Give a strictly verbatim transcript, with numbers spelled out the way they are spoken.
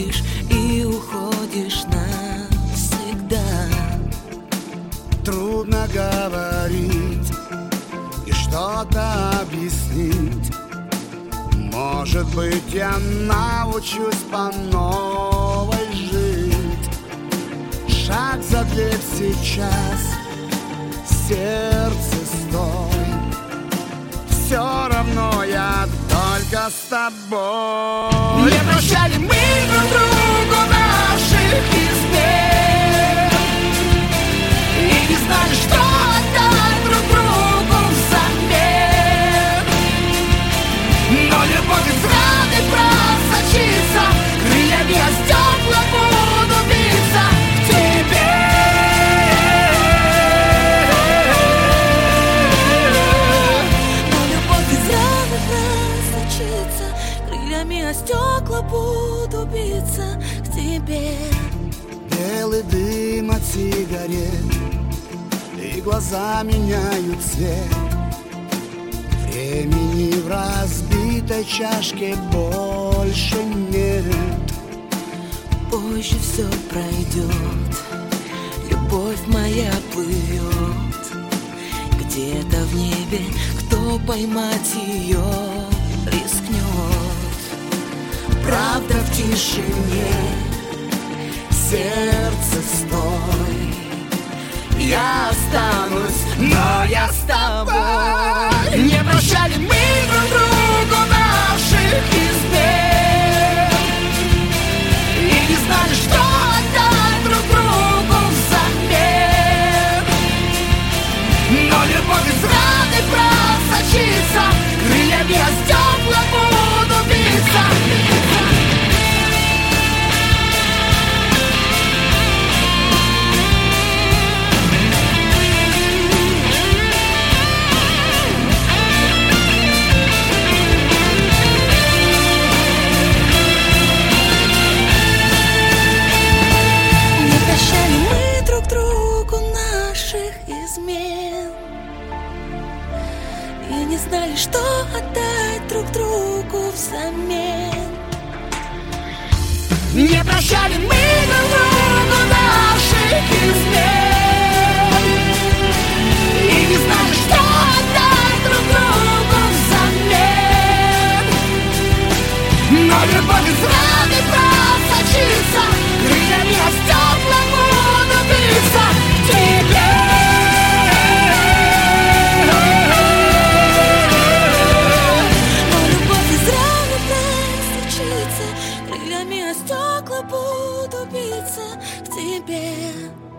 приходишь и уходишь навсегда. Трудно говорить и что-то объяснить. Может быть, я научусь по новой жить. Шаг за дверь сейчас, сердце стой. Все равно я только с тобой. Не прощали мы друг другу наших измен и не знали, что отдать друг другу взамен. Но любовь из раны просочится, крыльями о стекла буду биться к тебе. Крыльями о стекла буду биться к тебе. Белый дым от сигарет, и глаза меняют цвет. Времени в разбитой чашке больше нет. Позже все пройдет, любовь моя плывет. Где-то в небе кто поймать ее рискнет. Правда в тишине, сердце стой. я останусь, но я с тобой. Не прощали мы друг другу наших измен и не знали, что отдать друг другу взамен. Но любовь из раны просочится, крыльями о стекла буду биться. И не знали, что отдать друг другу взамен. Не прощали мы друг другу наших измен и не знали, что отдать друг другу взамен. Но любовь из раны просочится, крыльями о стекла буду биться к тебе. Крыльями о стекла буду биться к тебе.